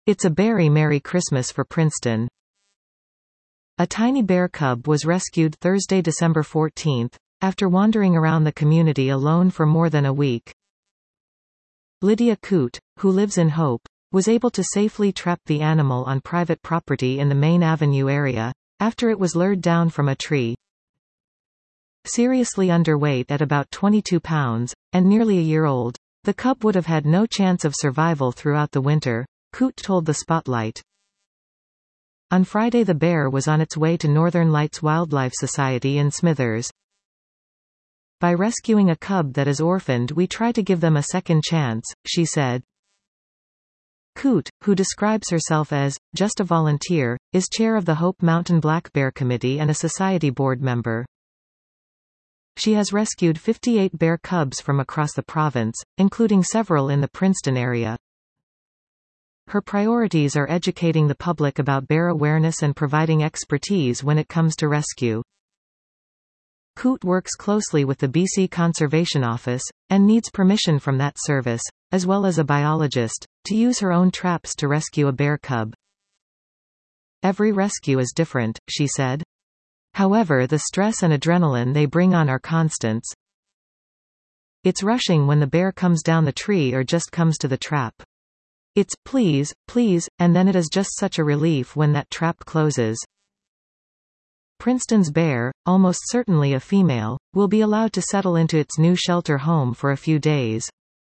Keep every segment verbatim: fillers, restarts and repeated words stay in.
It's a berry Merry Christmas for Princeton. A tiny bear cub was rescued Thursday, December fourteenth, after wandering around the community alone for more than a week. Lydia Coote, who lives in Hope, was able to safely trap the animal on private property in the Main Avenue area, after it was lured down from a tree. Seriously underweight at about twenty-two pounds, and nearly a year old, the cub would have had no chance of survival throughout the winter, Coote told the Spotlight. On Friday the bear was on its way to Northern Lights Wildlife Society in Smithers. By rescuing a cub that is orphaned, we try to give them a second chance, she said. Coote, who describes herself as, just a volunteer, is chair of the Hope Mountain Black Bear Committee and a society board member. She has rescued fifty-eight bear cubs from across the province, including several in the Princeton area. Her priorities are educating the public about bear awareness and providing expertise when it comes to rescue. Coote works closely with the B C Conservation Office, and needs permission from that service, as well as a biologist, to use her own traps to rescue a bear cub. Every rescue is different, she said. However, the stress and adrenaline they bring on are constants. It's rushing when the bear comes down the tree or just comes to the trap. It's, please, please, and then it is just such a relief when that trap closes. Princeton's bear, almost certainly a female, will be allowed to settle into its new shelter home for a few days.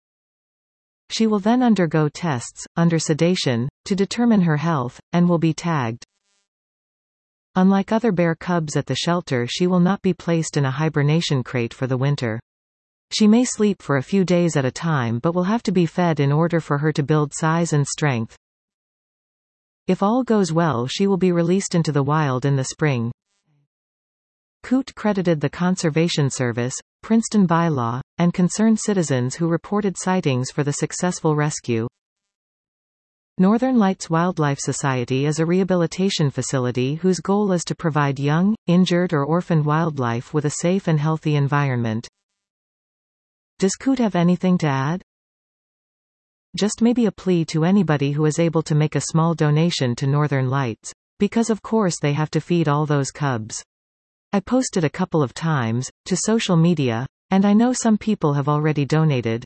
She will then undergo tests, under sedation, to determine her health, and will be tagged. Unlike other bear cubs at the shelter, she will not be placed in a hibernation crate for the winter. She may sleep for a few days at a time but will have to be fed in order for her to build size and strength. If all goes well, she will be released into the wild in the spring. Coote credited the Conservation Service, Princeton Bylaw, and concerned citizens who reported sightings for the successful rescue. Northern Lights Wildlife Society is a rehabilitation facility whose goal is to provide young, injured or orphaned wildlife with a safe and healthy environment. Does Coote have anything to add? Just maybe a plea to anybody who is able to make a small donation to Northern Lights, because of course they have to feed all those cubs. I posted a couple of times, to social media, and I know some people have already donated.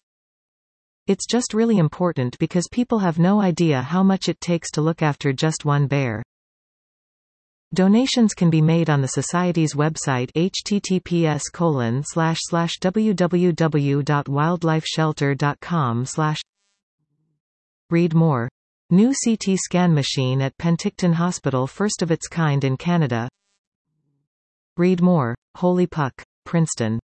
It's just really important because people have no idea how much it takes to look after just one bear. Donations can be made on the Society's website https colon slash slash www.wildlifeshelter.com slash. Read more. New C T scan machine at Penticton Hospital, first of its kind in Canada. Read more. Holy Puck, Princeton.